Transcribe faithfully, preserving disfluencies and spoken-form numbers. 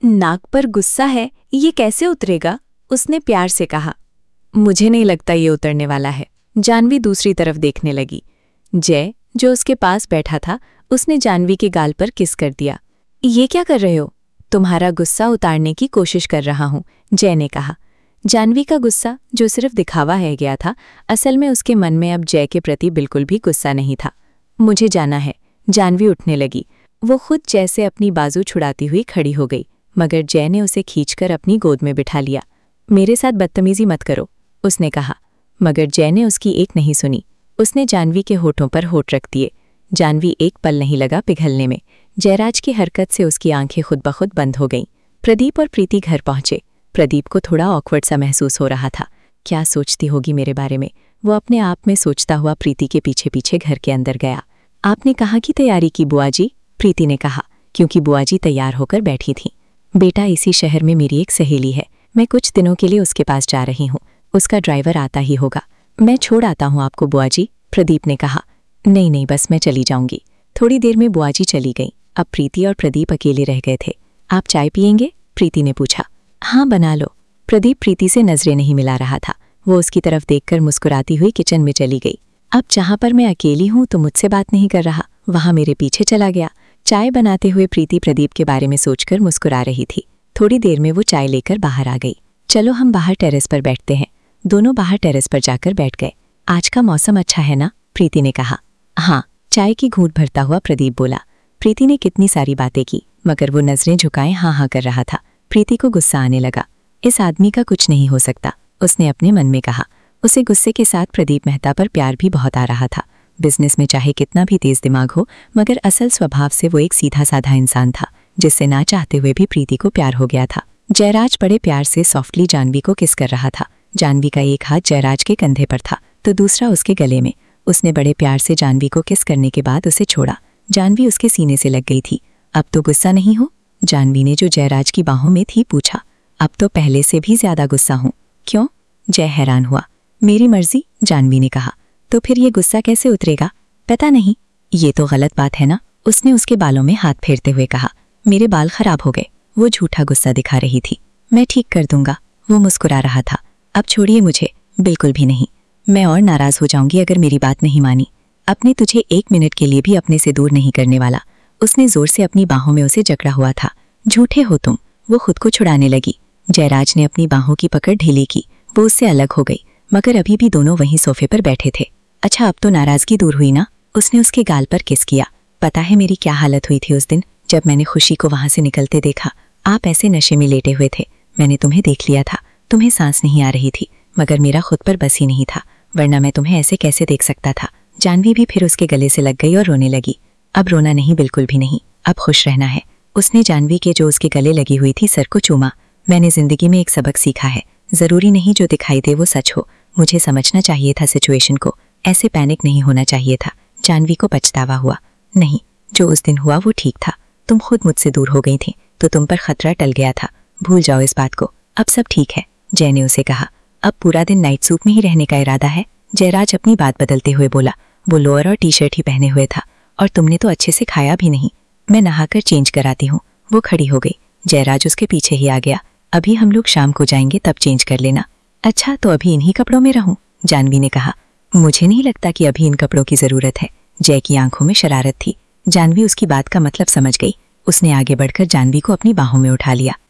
नाक पर गुस्सा है, ये कैसे उतरेगा? उसने प्यार से कहा। मुझे नहीं लगता ये उतरने वाला है। जानवी दूसरी तरफ देखने लगी। जय, जो उसके पास बैठा था, उसने जानवी के गाल पर किस कर दिया। ये क्या कर रहे हो? तुम्हारा गुस्सा उतारने की कोशिश कर रहा हूं, जय ने कहा। जानवी का गुस्सा, जो सिर्फ दिखावा है गया था, असल में उसके मन में अब जय के प्रति बिल्कुल भी गुस्सा नहीं था। मुझे जाना है। जानवी उठने लगी। वो खुद जय से अपनी बाजू छुड़ाती हुई खड़ी हो गई, मगर जय ने उसे खींचकर अपनी गोद में बिठा लिया। मेरे साथ बदतमीजी मत करो, उसने कहा, मगर जय ने उसकी एक नहीं सुनी। उसने जानवी के होठों पर होठ रख दिए। जानवी एक पल नहीं लगा पिघलने में। जयराज की हरकत से उसकी आंखें खुद ब खुद बंद हो गईं। प्रदीप और प्रीति घर पहुंचे। प्रदीप को थोड़ा ऑकवर्ड सा महसूस हो रहा था। क्या सोचती होगी मेरे बारे में, वो अपने आप में सोचता हुआ प्रीति के पीछे पीछे घर के अंदर गया। आपने कहाँ की तैयारी की बुआ जी? प्रीति ने कहा, क्योंकि बुआ जी तैयार होकर बैठी थीं। बेटा, इसी शहर में मेरी एक सहेली है, मैं कुछ दिनों के लिए उसके पास जा रही हूँ। उसका ड्राइवर आता ही होगा। मैं छोड़ आता हूँ आपको बुआ जी, प्रदीप ने कहा। नहीं नहीं, बस मैं चली जाऊंगी। थोड़ी देर में बुआ जी चली गईं। अब प्रीति और प्रदीप अकेले रह गए थे। आप चाय पियेंगे? प्रीति ने पूछा। हाँ, बना लो। प्रदीप प्रीति से नजरें नहीं मिला रहा था। वो उसकी तरफ देखकर मुस्कुराती हुई किचन में चली गई। अब जहाँ पर मैं अकेली हूँ तो मुझसे बात नहीं कर रहा, वहाँ मेरे पीछे चला गया। चाय बनाते हुए प्रीति प्रदीप के बारे में सोचकर मुस्कुरा रही थी। थोड़ी देर में वो चाय लेकर बाहर आ गई। चलो हम बाहर टेरेस पर बैठते हैं। दोनों बाहर टेरेस पर जाकर बैठ गए। आज का मौसम अच्छा है ना? प्रीति ने कहा। हाँ, चाय की घूंट भरता हुआ प्रदीप बोला। प्रीति ने कितनी सारी बातें की, मगर वो नजरें झुकाए हाँ हाँ कर रहा था। प्रीति को गुस्सा आने लगा। इस आदमी का कुछ नहीं हो सकता, उसने अपने मन में कहा। उसे गुस्से के साथ प्रदीप मेहता पर प्यार भी बहुत आ रहा था। बिजनेस में चाहे कितना भी तेज दिमाग हो, मगर असल स्वभाव से वो एक सीधा साधा इंसान था, जिससे ना चाहते हुए भी प्रीति को प्यार हो गया था। जयराज बड़े प्यार से सॉफ्टली जानवी को किस कर रहा था। जानवी का एक हाथ जयराज के कंधे पर था तो दूसरा उसके गले में। उसने बड़े प्यार से जानवी को किस करने के बाद उसे छोड़ा। जानवी उसके सीने से लग गई थी। अब तो गुस्सा नहीं हो? जानवी ने, जो जयराज की बाहों में थी, पूछा। अब तो पहले से भी ज्यादा गुस्सा हूं। क्यों? जय हैरान हुआ। मेरी मर्जी, जानवी ने कहा। तो फिर ये गुस्सा कैसे उतरेगा? पता नहीं। ये तो गलत बात है ना, उसने उसके बालों में हाथ फेरते हुए कहा। मेरे बाल खराब हो गए, वो झूठा गुस्सा दिखा रही थी। मैं ठीक कर दूंगा, वो मुस्कुरा रहा था। अब छोड़िए मुझे। बिल्कुल भी नहीं, मैं और नाराज हो जाऊंगी अगर मेरी बात नहीं मानी। अपने तुझे एक मिनट के लिए भी अपने से दूर नहीं करने वाला। उसने जोर से अपनी बाहों में उसे जकड़ा हुआ था। झूठे हो तुम, वो खुद को छुड़ाने लगी। जयराज ने अपनी बाहों की पकड़ ढीली की। वो उससे अलग हो गई, मगर अभी भी दोनों वहीं सोफे पर बैठे थे। अच्छा, अब तो नाराजगी दूर हुई ना? उसने उसके गाल पर किस किया। पता है मेरी क्या हालत हुई थी उस दिन, जब मैंने खुशी को वहां से निकलते देखा। आप ऐसे नशे में लेटे हुए थे। मैंने तुम्हें देख लिया था। तुम्हें सांस नहीं आ रही थी, मगर मेरा खुद पर बस ही नहीं था, वरना मैं तुम्हें ऐसे कैसे देख सकता था। जानवी भी फिर उसके गले से लग गई और रोने लगी। अब रोना नहीं, बिल्कुल भी नहीं, अब खुश रहना है। उसने जानवी के, जो उसके गले लगी हुई थी, सर को चूमा। मैंने जिंदगी में एक सबक सीखा है, जरूरी नहीं जो दिखाई दे वो सच हो। मुझे समझना चाहिए था सिचुएशन को, ऐसे पैनिक नहीं होना चाहिए था। जानवी को पछतावा हुआ। नहीं, जो उस दिन हुआ वो ठीक था। तुम खुद मुझसे दूर हो गई थी तो तुम पर खतरा टल गया था। भूल जाओ इस बात को, अब सब ठीक है, जय ने उसे कहा। अब पूरा दिन नाइट सूट में ही रहने का इरादा है? जयराज अपनी बात बदलते हुए बोला। वो लोअर और टी शर्ट ही पहने हुए था, और तुमने तो अच्छे से खाया भी नहीं। मैं नहाकर चेंज कराती हूँ। वो खड़ी हो गई। जयराज उसके पीछे ही आ गया। अभी हम लोग शाम को जाएंगे, तब चेंज कर लेना। अच्छा, तो अभी इन्हीं कपड़ों में रहूं? जानवी ने कहा। मुझे नहीं लगता कि अभी इन कपड़ों की जरूरत है। जय की आंखों में शरारत थी। जानवी उसकी बात का मतलब समझ गई। उसने आगे बढ़कर जानवी को अपनी बाहों में उठा लिया।